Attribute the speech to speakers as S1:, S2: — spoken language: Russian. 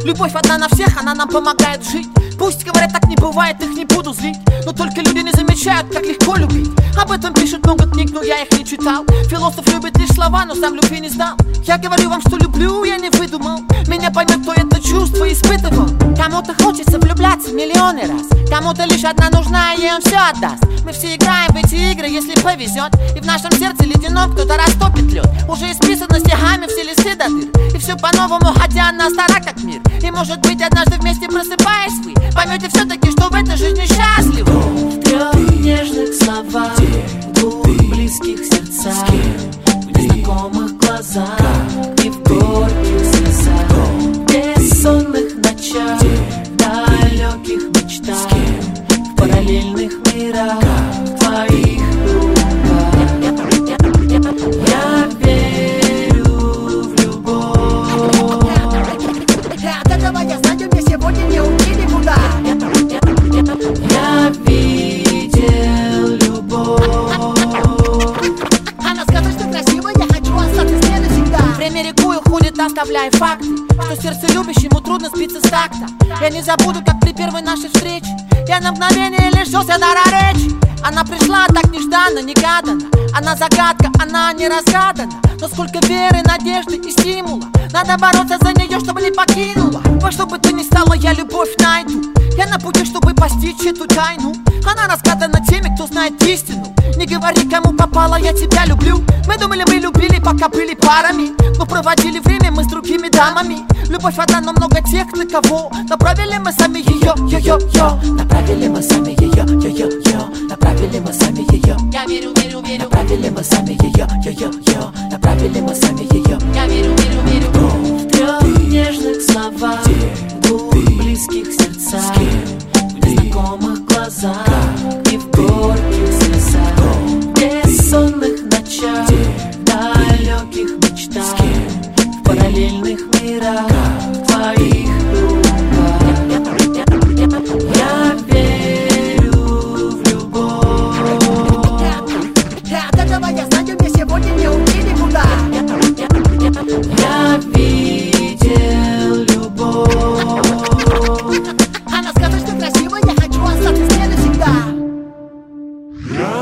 S1: Любовь одна на всех, она нам помогает жить. Пусть говорят, так не бывает, их не буду злить. Но только люди не замечают, как легко любить. Об этом пишут много книг, но я их не читал. Философ любит лишь слова, но сам любви не знал. Я говорю вам, что люблю, я не выдумал. Меня поймет, кто это чувство испытывал. Кому-то хочется влюбляться миллионы раз, кому-то лишь одна нужна, и он все отдаст. Мы все играем в эти игры, если повезет. И в нашем сердце ледяном кто-то растопит лед. Уже исписано стихами все листы до дыр. И все по-новому, хотя она стара как мир. И может быть однажды вместе просыпаясь вы поймете все-таки, что в этой жизни счастливы.
S2: В трех нежных словах, в двух близких сердцах, в незнакомых глазах и в горьких слезах, в бессонных ночах, в далеких мечтах, в параллельных мирах, в твоих руках. Я верю в любовь.
S3: От этого я знаю, мне сегодня не уйти никуда.
S2: Я видел любовь.
S3: Она сказала, что красиво, я хочу остаться с ней навсегда.
S1: Время рекой уходит, оставляя факты, что сердце любящему трудно сбиться с такта. Я не забуду, как при первой нашей встрече я на мгновение лишился дара речи. Она пришла так нежданно, негаданно. Она загадка, она не разгадана. Но сколько веры, надежды и стимула. Надо бороться за нее, чтобы не покинула. Во что бы то ни стало, я любовь найду. Я на пути, чтобы постичь эту тайну. Она разгадана теми, кто знает истину. Не говори, кому попало, я тебя люблю. Мы думали, мы любили, пока были парами, но проводили время мы с другими дамами. Любовь одна, но много тех, на кого направили мы сами ее, yo-yo-yo. Направили мы сами ее, yo-yo-yo. Направили мы сами ее. Я верю, верю, верю. Направили мы сами ее, yo-yo-yo. Направили мы сами ее. Я верю, верю, верю.
S2: В трех нежных словах, в двух близких сердцах, в незнакомых глазах и в горьких слезах, в бессонных ночах, в далеких мечтах, в параллельных мирах, в твоих руках. Я верю в любовь.
S3: От этого я знаю, мне сегодня не уйти никуда.
S2: Я видел любовь.
S3: Она сказала, что красиво, я хочу остаться с ней навсегда.
S4: Я